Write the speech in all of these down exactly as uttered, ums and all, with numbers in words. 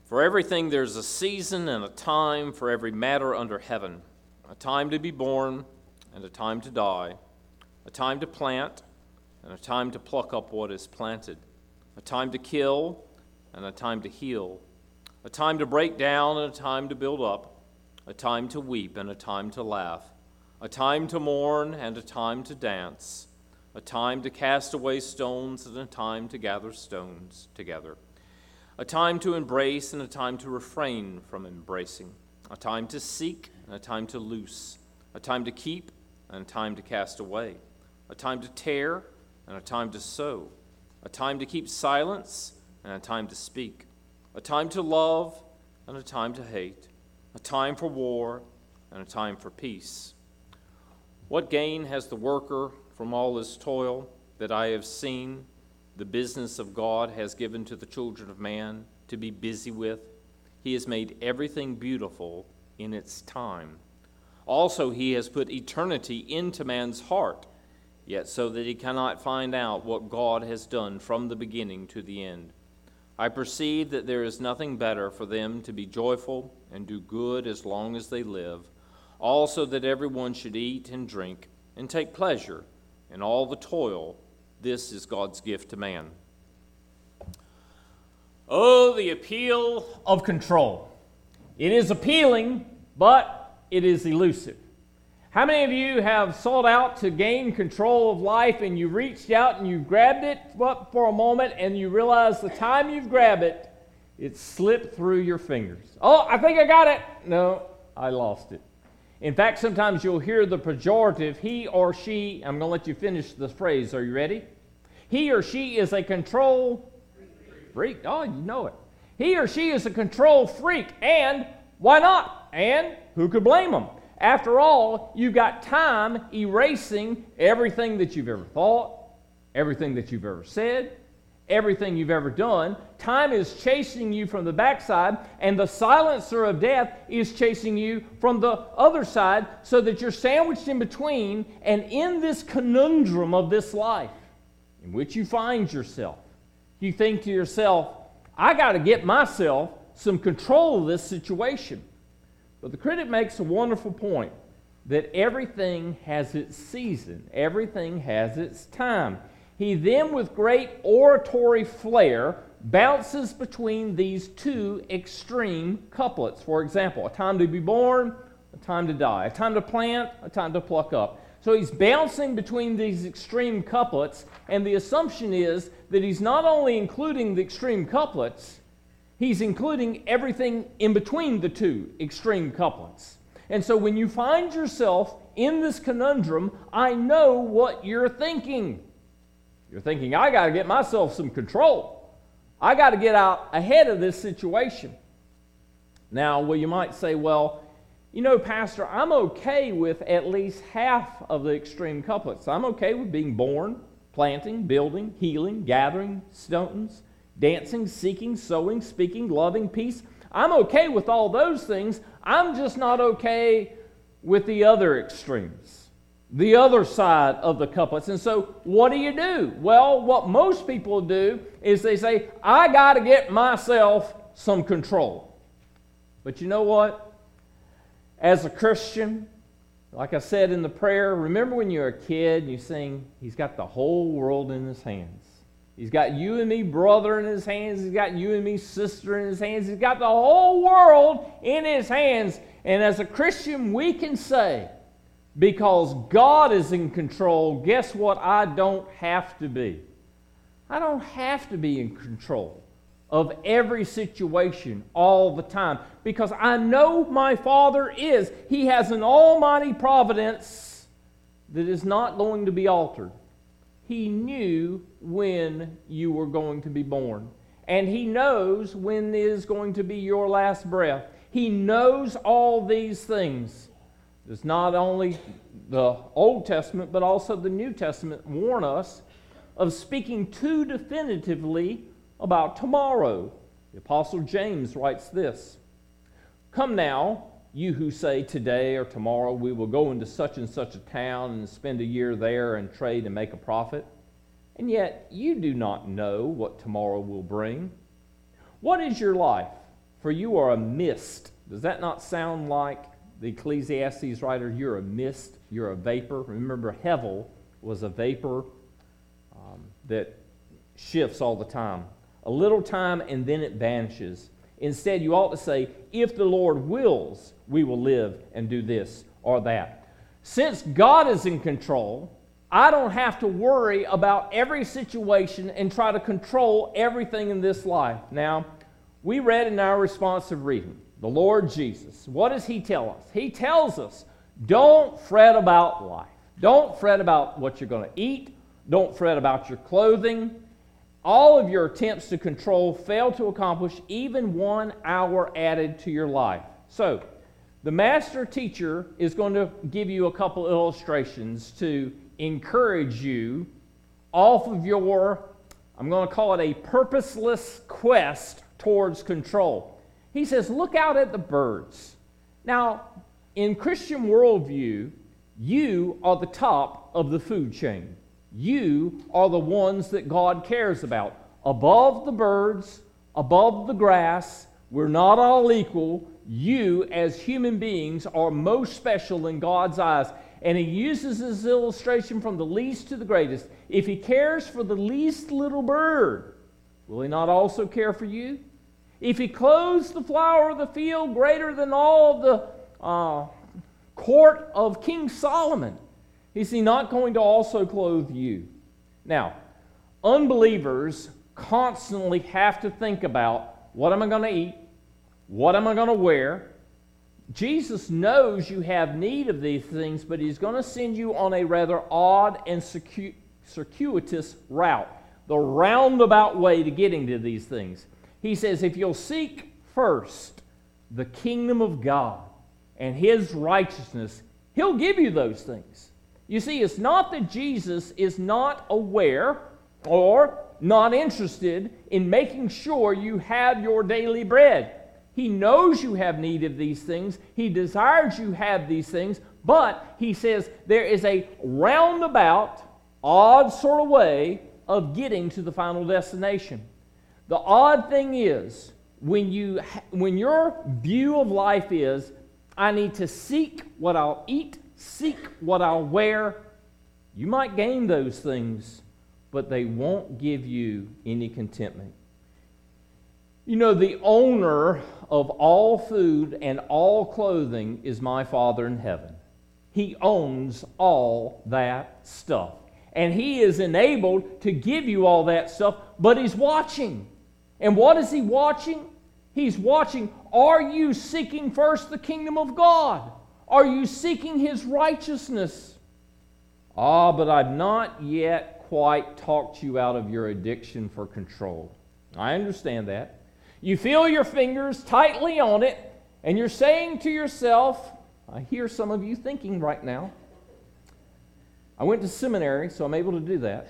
For everything there's a season and a time for every matter under heaven, a time to be born and a time to die, a time to plant and a time to pluck up what is planted, a time to kill and a time to heal, a time to break down and a time to build up, a time to weep and a time to laugh, a time to mourn and a time to dance, a time to cast away stones and a time to gather stones together, a time to embrace and a time to refrain from embracing, a time to seek and a time to loose, a time to keep and a time to cast away, a time to tear and a time to sow, a time to keep silence and a time to speak, a time to love and a time to hate, a time for war and a time for peace. What gain has the worker from all his toil that I have seen the business of God has given to the children of man to be busy with? He has made everything beautiful in its time. Also, he has put eternity into man's heart, yet so that he cannot find out what God has done from the beginning to the end. I perceive that there is nothing better for them to be joyful and do good as long as they live. Also, that everyone should eat and drink and take pleasure in all the toil. This is God's gift to man. Oh, the appeal of control. It is appealing, but it is elusive. How many of you have sought out to gain control of life and you reached out and you grabbed it for a moment and you realize the time you've grabbed it, it slipped through your fingers? Oh, I think I got it. No, I lost it. In fact, sometimes you'll hear the pejorative, he or she, I'm going to let you finish the phrase. Are you ready? He or she is a control freak. Oh, you know it. He or she is a control freak. And why not? And who could blame them? After all, you've got time erasing everything that you've ever thought, everything that you've ever said, everything you've ever done. Time is chasing you from the backside, and the silencer of death is chasing you from the other side, so that you're sandwiched in between, and in this conundrum of this life in which you find yourself, you think to yourself, I got to get myself some control of this situation. But the critic makes a wonderful point, that everything has its season, everything has its time. He then, with great oratory flair, bounces between these two extreme couplets. For example, a time to be born, a time to die, a time to plant, a time to pluck up. So he's bouncing between these extreme couplets, and the assumption is that he's not only including the extreme couplets, he's including everything in between the two extreme couplets. And so when you find yourself in this conundrum, I know what you're thinking. You're thinking, I got to get myself some control. I got to get out ahead of this situation. Now, well, you might say, well, you know, Pastor, I'm okay with at least half of the extreme couplets. I'm okay with being born, planting, building, healing, gathering stones, dancing, seeking, sowing, speaking, loving, peace. I'm okay with all those things. I'm just not okay with the other extremes, the other side of the couplets. And so what do you do? Well, what most people do is they say, I got to get myself some control. But you know what? As a Christian, like I said in the prayer, remember when you're a kid and you sing, He's got the whole world in His hands. He's got you and me, brother, in His hands. He's got you and me, sister, in His hands. He's got the whole world in His hands. And as a Christian, we can say, because God is in control, guess what I don't have to be? I don't have to be in control of every situation all the time, because I know my Father is. He has an almighty providence that is not going to be altered. He knew when you were going to be born, and He knows when is going to be your last breath. He knows all these things. Does not only the Old Testament, but also the New Testament warn us of speaking too definitively about tomorrow. The Apostle James writes this, Come now, you who say today or tomorrow we will go into such and such a town and spend a year there and trade and make a profit, and yet you do not know what tomorrow will bring. What is your life? for you are a mist. Does that not sound like the Ecclesiastes writer? You're a mist, you're a vapor. Remember, Hevel was a vapor um, that shifts all the time. A little time and then it vanishes. Instead, you ought to say, if the Lord wills, we will live and do this or that. Since God is in control, I don't have to worry about every situation and try to control everything in this life. Now, we read in our responsive reading, the Lord Jesus. What does He tell us? He tells us, don't fret about life. Don't fret about what you're going to eat. Don't fret about your clothing. All of your attempts to control fail to accomplish even one hour added to your life. So, the master teacher is going to give you a couple illustrations to encourage you off of your, I'm going to call it a purposeless quest towards control. He says, look out at the birds. Now, in Christian worldview, you are the top of the food chain. You are the ones that God cares about. Above the birds, above the grass, we're not all equal. You, as human beings, are most special in God's eyes. And He uses this illustration from the least to the greatest. If He cares for the least little bird, will He not also care for you? If He clothes the flower of the field greater than all of the uh, court of King Solomon, is He not going to also clothe you? Now, unbelievers constantly have to think about, what am I going to eat? What am I going to wear? Jesus knows you have need of these things, but He's going to send you on a rather odd and circu- circuitous route, the roundabout way to getting to these things. He says, if you'll seek first the kingdom of God and His righteousness, He'll give you those things. You see, it's not that Jesus is not aware or not interested in making sure you have your daily bread. He knows you have need of these things. He desires you have these things. But He says there is a roundabout, odd sort of way of getting to the final destination. The odd thing is, when you when your view of life is, I need to seek what I'll eat, seek what I'll wear, you might gain those things, but they won't give you any contentment. You know, the owner of all food and all clothing is my Father in heaven. He owns all that stuff. And He is enabled to give you all that stuff, but He's watching. And what is He watching? He's watching, are you seeking first the kingdom of God? Are you seeking His righteousness? Ah, but I've not yet quite talked you out of your addiction for control. I understand that. You feel your fingers tightly on it, and you're saying to yourself, I hear some of you thinking right now, I went to seminary, so I'm able to do that.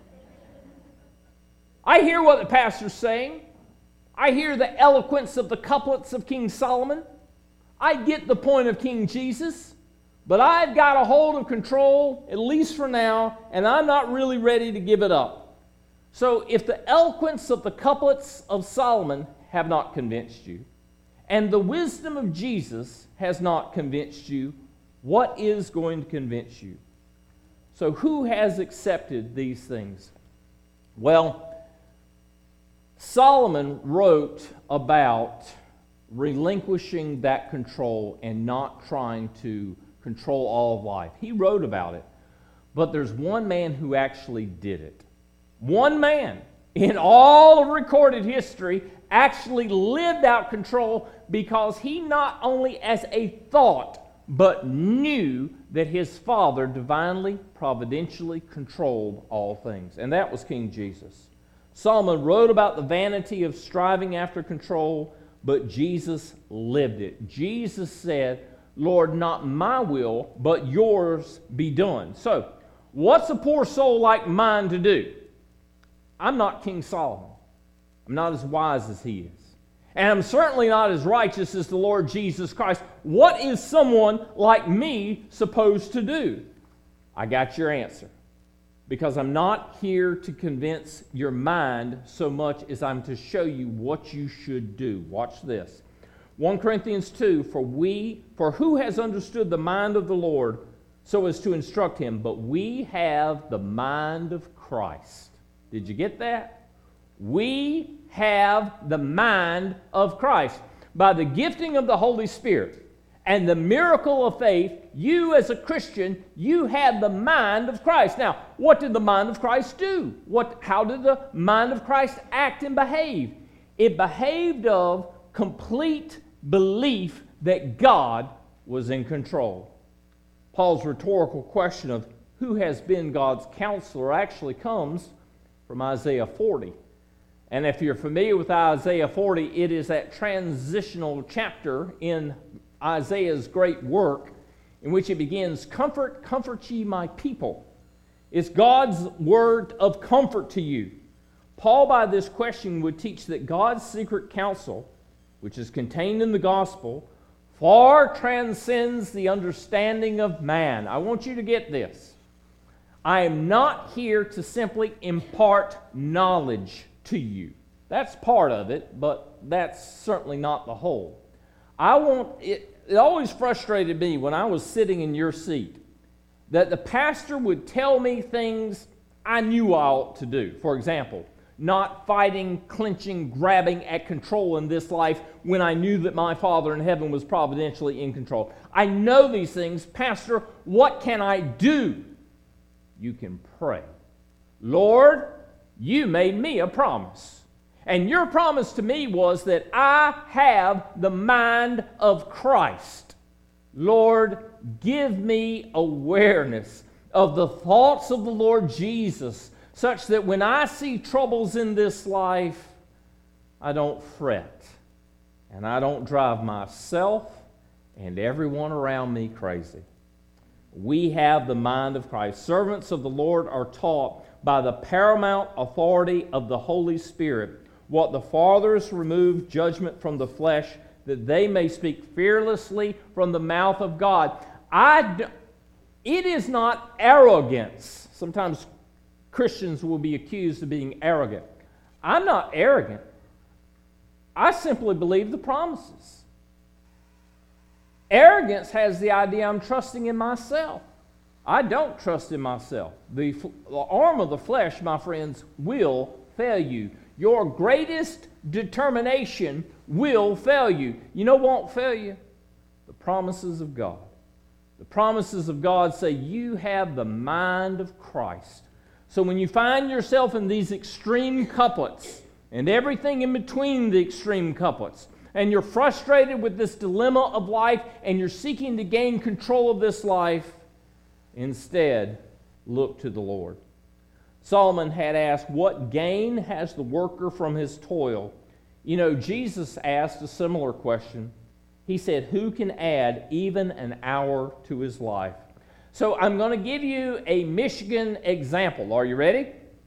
I hear what the pastor's saying. I hear the eloquence of the couplets of King Solomon. I get the point of King Jesus, but I've got a hold of control, at least for now, and I'm not really ready to give it up. So if the eloquence of the couplets of Solomon have not convinced you, and the wisdom of Jesus has not convinced you, what is going to convince you? So who has accepted these things? Well, Solomon wrote about relinquishing that control and not trying to control all of life. He wrote about it. But there's one man who actually did it. One man in all of recorded history actually lived out control, because he not only as a thought, but knew that his Father divinely, providentially controlled all things. And that was King Jesus. Solomon wrote about the vanity of striving after control, but Jesus lived it. Jesus said, Lord, not my will, but yours be done. So, what's a poor soul like mine to do? I'm not King Solomon. I'm not as wise as he is. And I'm certainly not as righteous as the Lord Jesus Christ. What is someone like me supposed to do? I got your answer. because I'm not here to convince your mind so much as I'm to show you what you should do. Watch this. First Corinthians two, for we, for who has understood the mind of the Lord so as to instruct him? But we have the mind of Christ. Did you get that? We have the mind of Christ. By the gifting of the Holy Spirit and the miracle of faith, you as a Christian, you have the mind of Christ. Now, what did the mind of Christ do? What, how did the mind of Christ act and behave? It behaved of complete belief that God was in control. Paul's rhetorical question of who has been God's counselor actually comes from Isaiah forty. And if you're familiar with Isaiah forty, it is that transitional chapter in Isaiah's great work in which it begins, "Comfort, comfort ye my people." It's God's word of comfort to you. Paul, by this question, would teach that God's secret counsel, which is contained in the gospel, far transcends the understanding of man. I want you to get this. I am not here to simply impart knowledge to you. That's part of it, but that's certainly not the whole. I want it, it always frustrated me when I was sitting in your seat that the pastor would tell me things I knew I ought to do. For example, not fighting, clinching, grabbing at control in this life when I knew that my Father in heaven was providentially in control. I know these things. Pastor, what can I do? You can pray. Lord, you made me a promise. And your promise to me was that I have the mind of Christ. Lord, give me awareness of the thoughts of the Lord Jesus, such that when I see troubles in this life, I don't fret. And I don't drive myself and everyone around me crazy. We have the mind of Christ. Servants of the Lord are taught by the paramount authority of the Holy Spirit what the fathers removed judgment from the flesh, that they may speak fearlessly from the mouth of God. I d- it is not arrogance. Sometimes Christians will be accused of being arrogant. I'm not arrogant. I simply believe the promises. Arrogance has the idea I'm trusting in myself. I don't trust in myself. The, the arm of the flesh, my friends, will fail you. Your greatest determination will fail you. You know what won't fail you? The promises of God. The promises of God say you have the mind of Christ. So when you find yourself in these extreme couplets and everything in between the extreme couplets, and you're frustrated with this dilemma of life and you're seeking to gain control of this life, instead, look to the Lord. Solomon had asked, what gain has the worker from his toil? You know, Jesus asked a similar question. He said, who can add even an hour to his life? So I'm going to give you a Michigan example. Are you ready?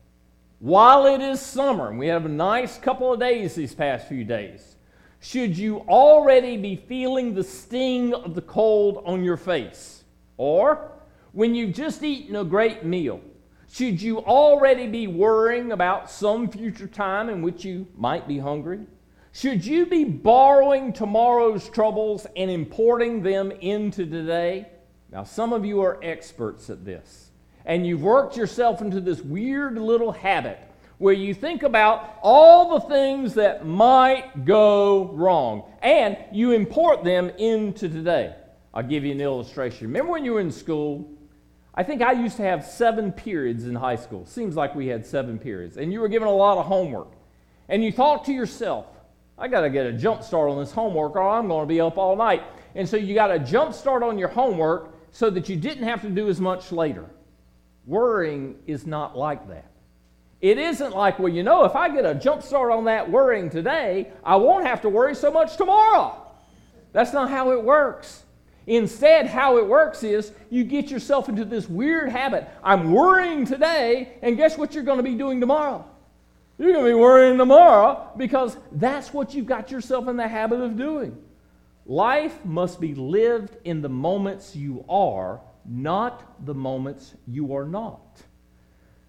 While it is summer, and we have a nice couple of days these past few days, should you already be feeling the sting of the cold on your face? Or when you've just eaten a great meal, should you already be worrying about some future time in which you might be hungry? Should you be borrowing tomorrow's troubles and importing them into today? Now, some of you are experts at this, and you've worked yourself into this weird little habit where you think about all the things that might go wrong, and you import them into today. I'll give you an illustration. Remember when you were in school? I think I used to have seven periods in high school. Seems like we had seven periods. And you were given a lot of homework. And you thought to yourself, I got to get a jump start on this homework or I'm going to be up all night. And so you got a jump start on your homework so that you didn't have to do as much later. Worrying is not like that. It isn't like, well, you know, if I get a jump start on that worrying today, I won't have to worry so much tomorrow. That's not how it works. Instead, how it works is you get yourself into this weird habit. I'm worrying today, and guess what you're going to be doing tomorrow? You're going to be worrying tomorrow because that's what you've got yourself in the habit of doing. Life must be lived in the moments you are, not the moments you are not.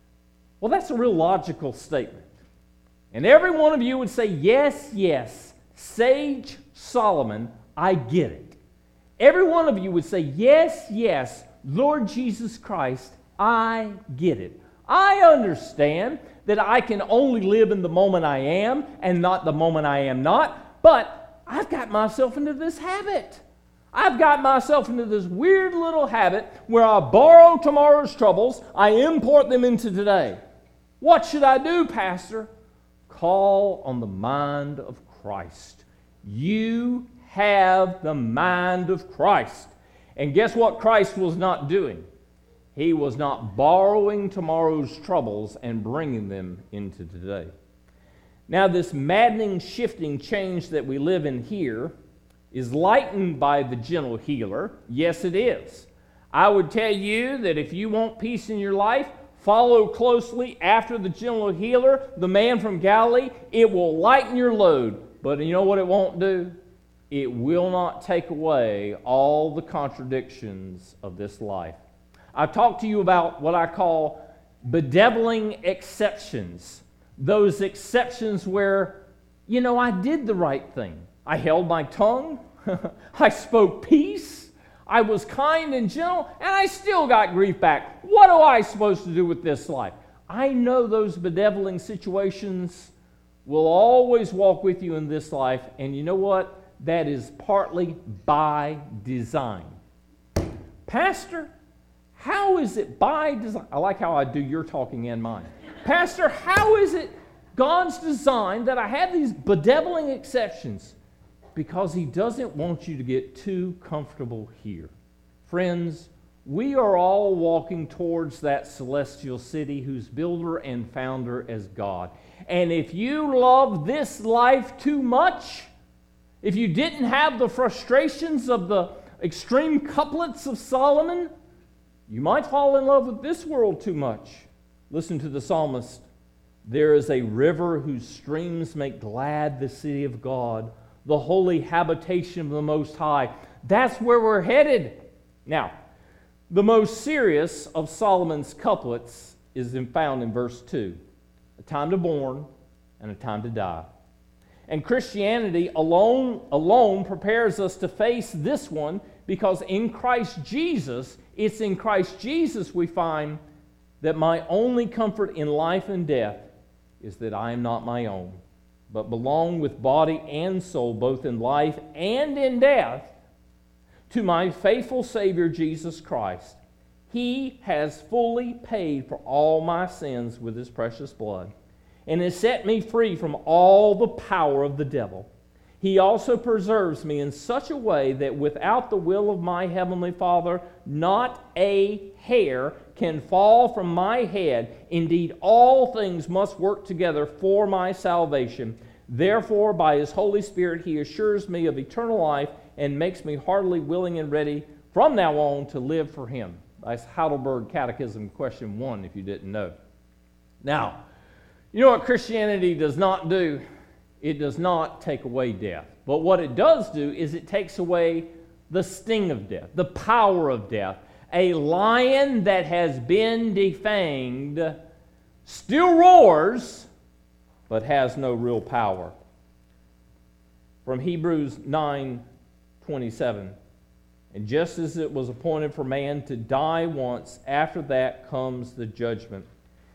Well, that's a real logical statement. And every one of you would say, yes, yes, Sage Solomon, I get it. Every one of you would say, yes, yes, Lord Jesus Christ, I get it. I understand that I can only live in the moment I am and not the moment I am not, but I've got myself into this habit. I've got myself into this weird little habit where I borrow tomorrow's troubles, I import them into today. What should I do, Pastor? Call on the mind of Christ. You have the mind of Christ. And guess what Christ was not doing? He was not borrowing tomorrow's troubles and bringing them into today. Now, this maddening, shifting change that we live in here is lightened by the gentle healer. Yes, it is. I would tell you that if you want peace in your life, follow closely after the gentle healer, the man from Galilee. It will lighten your load. But you know what it won't do? It will not take away all the contradictions of this life. I've talked to you about what I call bedeviling exceptions. Those exceptions where, you know, I did the right thing. I held my tongue. I spoke peace. I was kind and gentle, and I still got grief back. What am I supposed to do with this life? I know those bedeviling situations will always walk with you in this life, and you know what? That is partly by design. Pastor, how is it by design? I like how I do your talking and mine. Pastor, how is it God's design that I have these bedeviling exceptions? Because He doesn't want you to get too comfortable here. Friends, we are all walking towards that celestial city whose builder and founder is God. And if you love this life too much, if you didn't have the frustrations of the extreme couplets of Solomon, you might fall in love with this world too much. Listen to the psalmist. There is a river whose streams make glad the city of God, the holy habitation of the Most High. That's where we're headed. Now, the most serious of Solomon's couplets is found in verse two. A time to born and a time to die. And Christianity alone, alone prepares us to face this one, because in Christ Jesus, it's in Christ Jesus we find that my only comfort in life and death is that I am not my own, but belong with body and soul, both in life and in death, to my faithful Savior Jesus Christ. He has fully paid for all my sins with His precious blood, and has set me free from all the power of the devil. He also preserves me in such a way that without the will of my heavenly Father, not a hair can fall from my head. Indeed, all things must work together for my salvation. Therefore, by His Holy Spirit, He assures me of eternal life and makes me heartily willing and ready from now on to live for Him. That's Heidelberg Catechism, question one, if you didn't know. Now, you know what Christianity does not do? It does not take away death. But what it does do is it takes away the sting of death, the power of death. A lion that has been defanged still roars, but has no real power. From Hebrews nine twenty-seven. And just as it was appointed for man to die once, after that comes the judgment.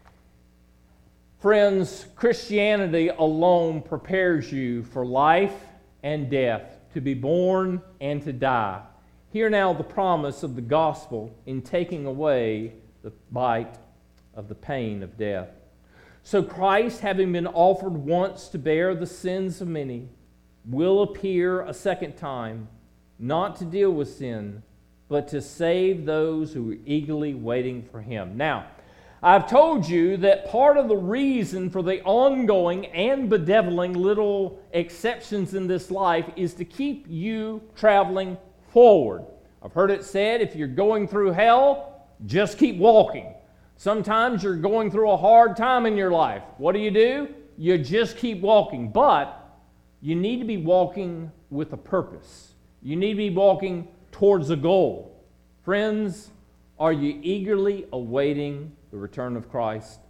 Friends, Christianity alone prepares you for life and death, to be born and to die. Hear now the promise of the gospel in taking away the bite of the pain of death. So Christ, having been offered once to bear the sins of many, will appear a second time, not to deal with sin, but to save those who are eagerly waiting for Him. Now, I've told you that part of the reason for the ongoing and bedeviling little exceptions in this life is to keep you traveling forward. I've heard it said, if you're going through hell, just keep walking. Sometimes you're going through a hard time in your life. What do you do? You just keep walking. But you need to be walking with a purpose. You need to be walking towards a goal. Friends, are you eagerly awaiting the return of Christ?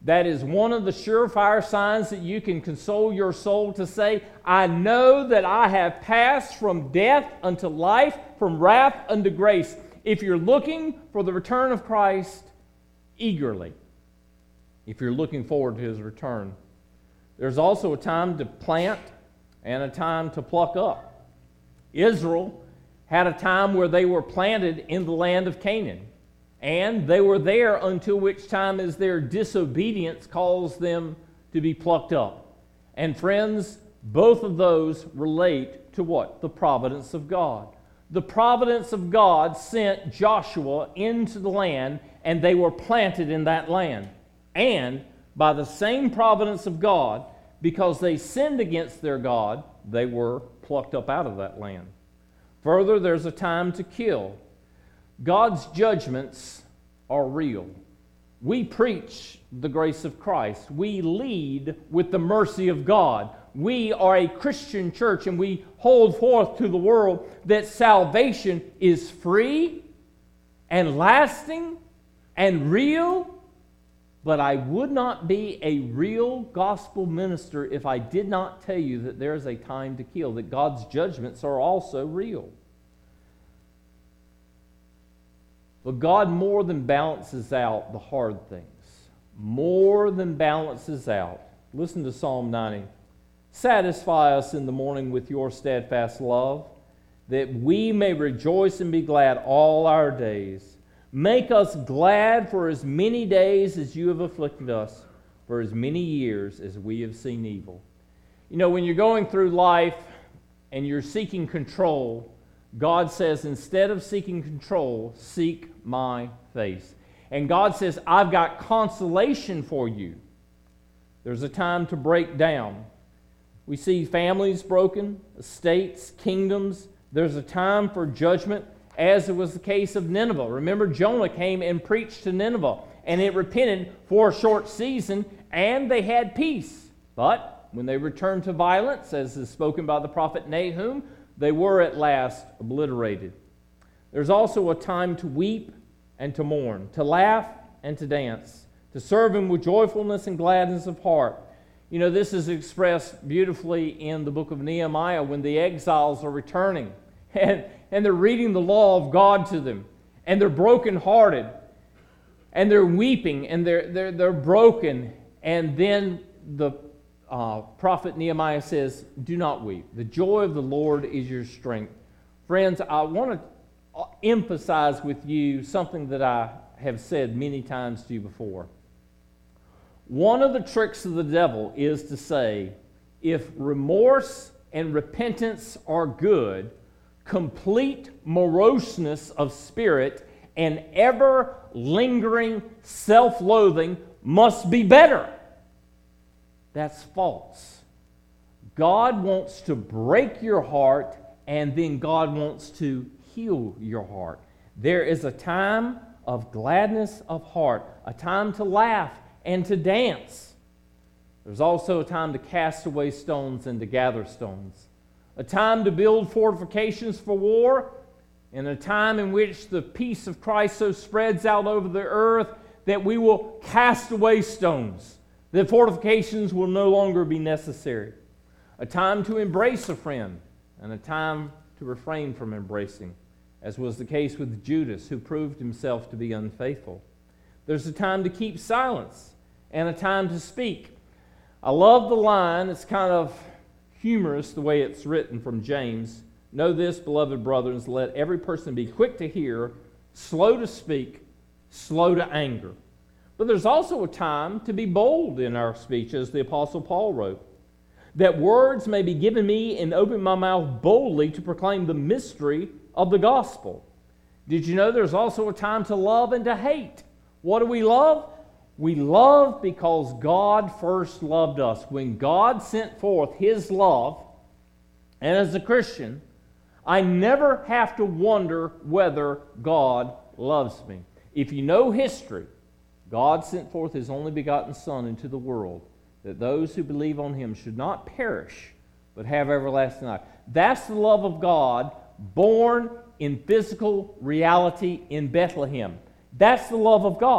That is one of the surefire signs that you can console your soul to say, I know that I have passed from death unto life, from wrath unto grace. If you're looking for the return of Christ eagerly, if you're looking forward to His return, there's also a time to plant and a time to pluck up. Israel had a time where they were planted in the land of Canaan, and they were there until which time is their disobedience caused them to be plucked up. And friends, both of those relate to what? The providence of God. The providence of God sent Joshua into the land, and they were planted in that land. And by the same providence of God, because they sinned against their God, they were plucked up out of that land. Further, there's a time to kill. God's judgments are real. We preach the grace of Christ. We lead with the mercy of God. We are a Christian church, and we hold forth to the world that salvation is free and lasting and real. But I would not be a real gospel minister if I did not tell you that there is a time to kill, that God's judgments are also real. But God more than balances out the hard things. More than balances out. Listen to Psalm ninety. Satisfy us in the morning with your steadfast love, that we may rejoice and be glad all our days. Make us glad for as many days as you have afflicted us, for as many years as we have seen evil. You know, when you're going through life and you're seeking control, God says, instead of seeking control, seek my face. And God says, I've got consolation for you. There's a time to break down. We see families broken, estates, kingdoms. There's a time for judgment, as it was the case of Nineveh. Remember, Jonah came and preached to Nineveh, and it repented for a short season, and they had peace. But when they returned to violence, as is spoken by the prophet Nahum, they were at last obliterated. There's also a time to weep and to mourn, to laugh and to dance, to serve Him with joyfulness and gladness of heart. You know, this is expressed beautifully in the book of Nehemiah when the exiles are returning. And, and they're reading the law of God to them. And they're brokenhearted. And they're weeping. And they're, they're, they're broken. And then the uh, prophet Nehemiah says, do not weep. The joy of the Lord is your strength. Friends, I want to emphasize with you something that I have said many times to you before. One of the tricks of the devil is to say, if remorse and repentance are good, complete moroseness of spirit and ever-lingering self-loathing must be better. That's false. God wants to break your heart, and then God wants to heal your heart. There is a time of gladness of heart, a time to laugh and to dance. There's also a time to cast away stones and to gather stones. A time to build fortifications for war, and a time in which the peace of Christ so spreads out over the earth that we will cast away stones, that fortifications will no longer be necessary. A time to embrace a friend, and a time to refrain from embracing, as was the case with Judas, who proved himself to be unfaithful. There's a time to keep silence, and a time to speak. I love the line. It's kind of humorous the way it's written from James. Know this, beloved brothers, let every person be quick to hear, slow to speak, slow to anger. But there's also a time to be bold in our speech, as the Apostle Paul wrote, that words may be given me and open my mouth boldly to proclaim the mystery of the gospel. Did you know there's also a time to love and to hate? What do we love? We love because God first loved us. When God sent forth His love, and as a Christian, I never have to wonder whether God loves me. If you know history, God sent forth His only begotten Son into the world, that those who believe on Him should not perish, but have everlasting life. That's the love of God born in physical reality in Bethlehem. That's the love of God.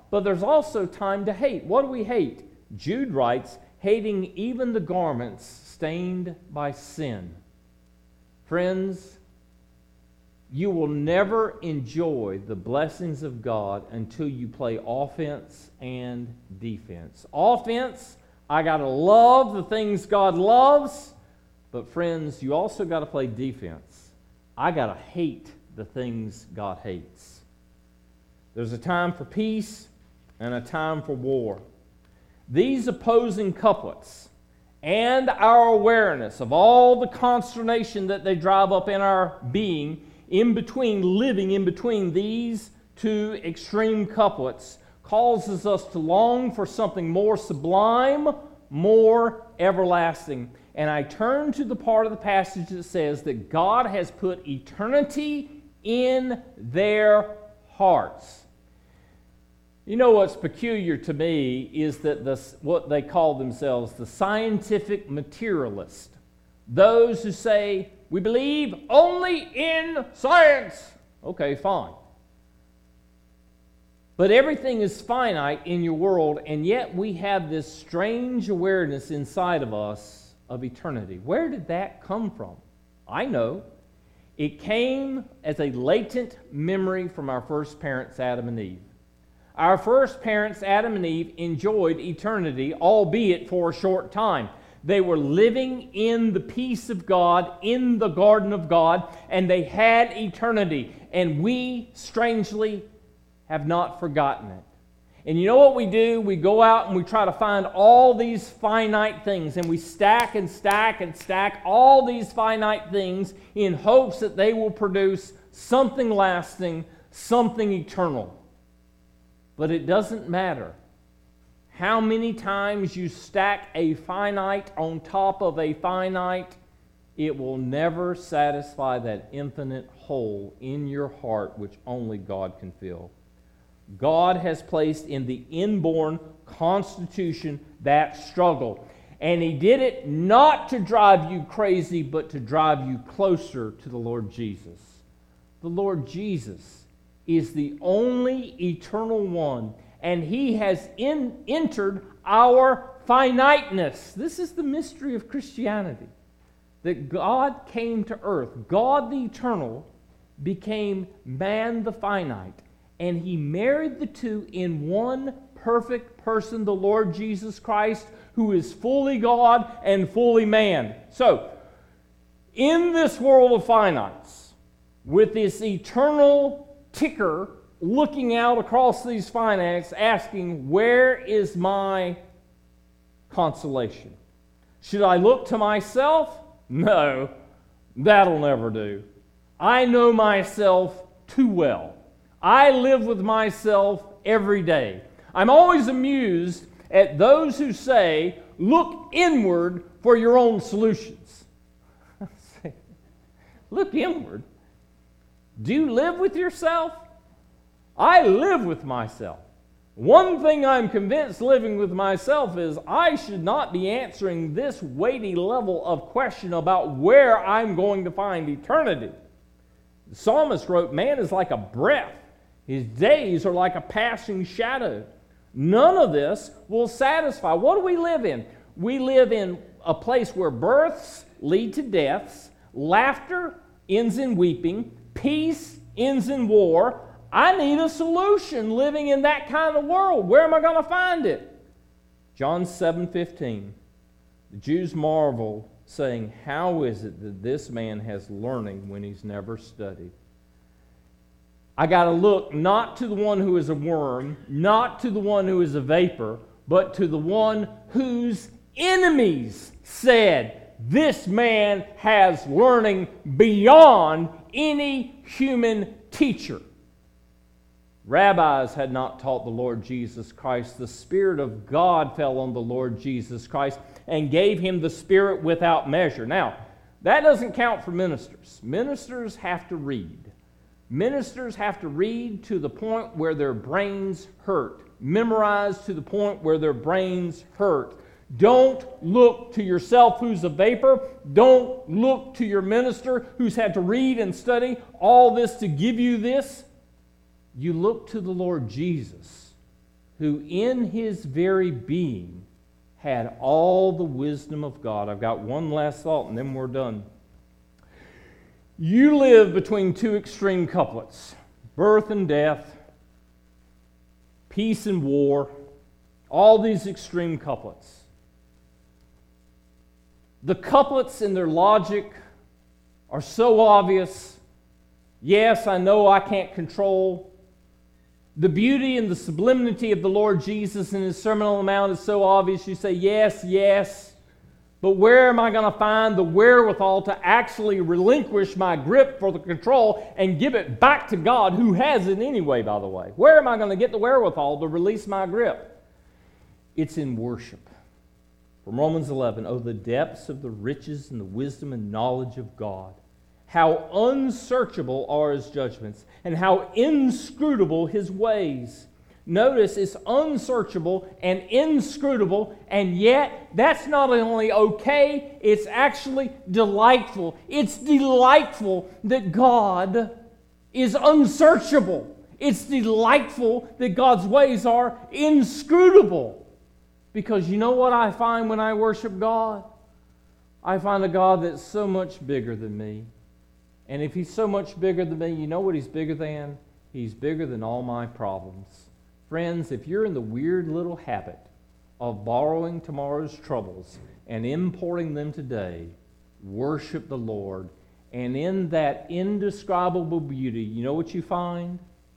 but there's also time to hate. What do we hate? Jude writes, hating even the garments stained by sin. Friends, you will never enjoy the blessings of God until you play offense and defense. Offense, I got to love the things God loves, but friends, you also got to play defense. I got to hate the things God hates. There's a time for peace and a time for war. These opposing couplets and our awareness of all the consternation that they drive up in our being in between, living in between these two extreme couplets, causes us to long for something more sublime, more everlasting. And I turn to the part of the passage that says that God has put eternity in their hearts. You know what's peculiar to me is that the, what they call themselves, the scientific materialist, those who say, we believe only in science. Okay, fine. But everything is finite in your world, and yet we have this strange awareness inside of us of eternity. Where did that come from? I know. It came as a latent memory from our first parents, Adam and Eve. Our first parents, Adam and Eve, enjoyed eternity, albeit for a short time. They were living in the peace of God, in the garden of God, and they had eternity. And we, strangely, have not forgotten it. And you know what we do? We go out and we try to find all these finite things, and we stack and stack and stack all these finite things in hopes that they will produce something lasting, something eternal. But it doesn't matter how many times you stack a finite on top of a finite, it will never satisfy that infinite hole in your heart which only God can fill. God has placed in the inborn constitution that struggle. And He did it not to drive you crazy, but to drive you closer to the Lord Jesus. The Lord Jesus is the only eternal one, and He has in, entered our finiteness. This is the mystery of Christianity, that God came to earth. God the eternal became man the finite, and He married the two in one perfect person, the Lord Jesus Christ, who is fully God and fully man. So, in this world of finites, with this eternal ticker looking out across these finites, asking, where is my consolation? Should I look to myself? No, that'll never do. I know myself too well. I live with myself every day. I'm always amused at those who say, look inward for your own solutions. Look inward. Do you live with yourself? I live with myself. One thing I'm convinced living with myself is I should not be answering this weighty level of question about where I'm going to find eternity. The psalmist wrote, man is like a breath. His days are like a passing shadow. None of this will satisfy. What do we live in? We live in a place where births lead to deaths, laughter ends in weeping, peace ends in war. I need a solution living in that kind of world. Where am I going to find it? John seven fifteen. The Jews marvel, saying, how is it that this man has learning when he's never studied? I got to look not to the one who is a worm, not to the one who is a vapor, but to the one whose enemies said, this man has learning beyond any human teacher. Rabbis had not taught the Lord Jesus Christ. The Spirit of God fell on the Lord Jesus Christ and gave Him the Spirit without measure. Now, that doesn't count for ministers. Ministers have to read. Ministers have to read to the point where their brains hurt. Memorize to the point where their brains hurt. Don't look to yourself who's a vapor. Don't look to your minister who's had to read and study all this to give you this. You look to the Lord Jesus, who in his very being had all the wisdom of God. I've got one last thought and then we're done. You live between two extreme couplets, birth and death, peace and war, all these extreme couplets. The couplets in their logic are so obvious. Yes, I know I can't control. The beauty and the sublimity of the Lord Jesus in His Sermon on the Mount is so obvious. You say, yes, yes. But where am I going to find the wherewithal to actually relinquish my grip for the control and give it back to God, who has it anyway, by the way? Where am I going to get the wherewithal to release my grip? It's in worship. From Romans eleven, oh, the depths of the riches and the wisdom and knowledge of God. How unsearchable are His judgments, and how inscrutable His ways. Notice it's unsearchable and inscrutable, and yet that's not only okay, it's actually delightful. It's delightful that God is unsearchable. It's delightful that God's ways are inscrutable. Because you know what I find when I worship God? I find a God that's so much bigger than me. And if He's so much bigger than me, you know what He's bigger than? He's bigger than all my problems. Friends, if you're in the weird little habit of borrowing tomorrow's troubles and importing them today, worship the Lord. And in that indescribable beauty, you know what you find?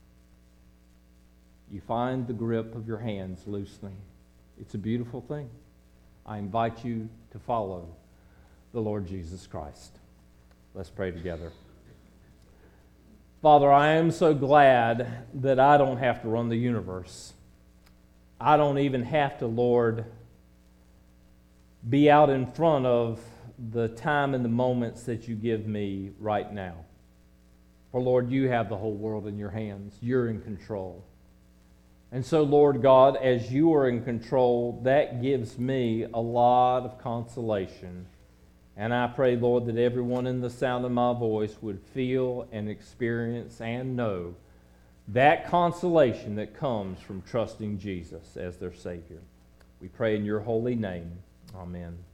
You find the grip of your hands loosening. It's a beautiful thing. I invite you to follow the Lord Jesus Christ. Let's pray together. Father, I am so glad that I don't have to run the universe. I don't even have to, Lord, be out in front of the time and the moments that you give me right now. For, Lord, you have the whole world in your hands. You're in control. And so, Lord God, as you are in control, that gives me a lot of consolation. And I pray, Lord, that everyone in the sound of my voice would feel and experience and know that consolation that comes from trusting Jesus as their Savior. We pray in your holy name. Amen.